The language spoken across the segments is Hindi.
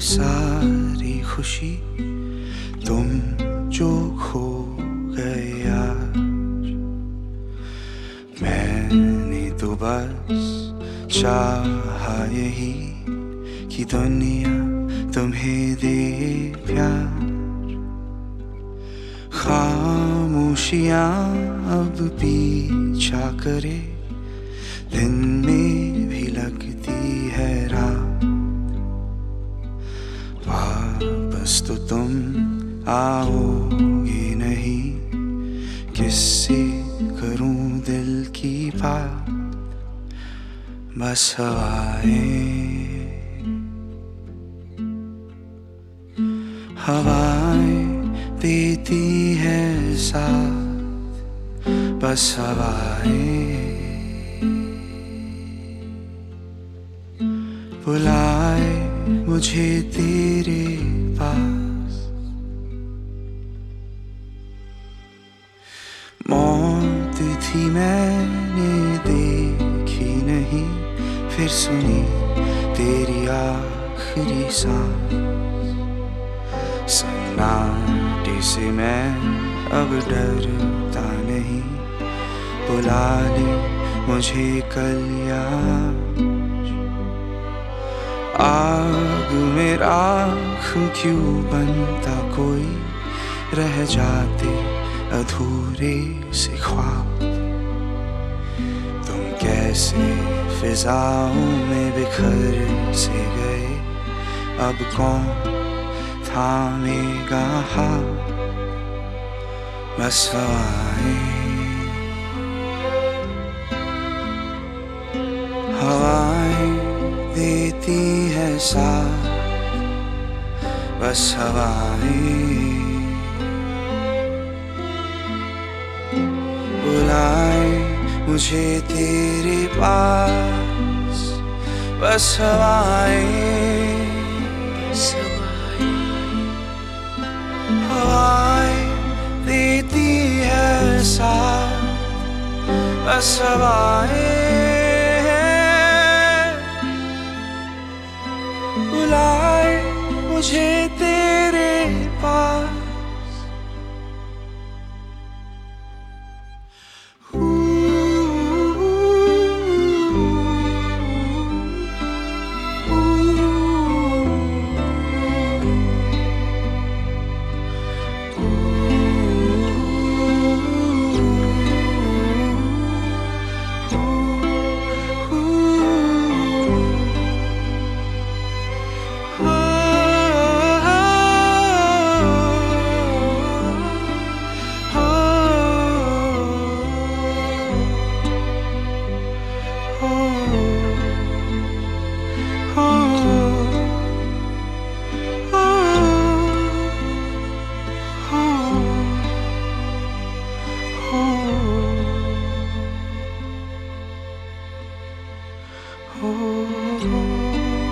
सारी खुशी तुम जो खो गए आज। मैंने तो बस चाहा यही कि दुनिया तुम्हें दे प्यार। खामोशियां अब पीछा करे, दिन में भी लगती है रात। वापस तो तुम आओगे नहीं, किससे करूं दिल की बात। बस हवाएं देती है साथ, बस हवाएं बुलाए मुझे तेरे पास। मौत थी मैंने देखी नहीं, फिर सुनी तेरी आखिरी सांस। सन्नाटे से मैं अब डरता नहीं, बुला ले मुझे कल याद। आग में राख क्यों बनता कोई, रह जाते अधूरे से ख्वाब। तुम कैसे फिजाओं में बिखर से गए, अब कौन थामेगा हाथ। बस हवाएं देती है साथ, बस हवाएं बुलाए मुझे तेरे पास। बस हवाएं देती है साथ, बस हवाएं बुलाए मुझे तेरे पास।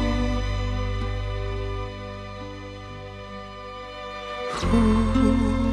Ooh.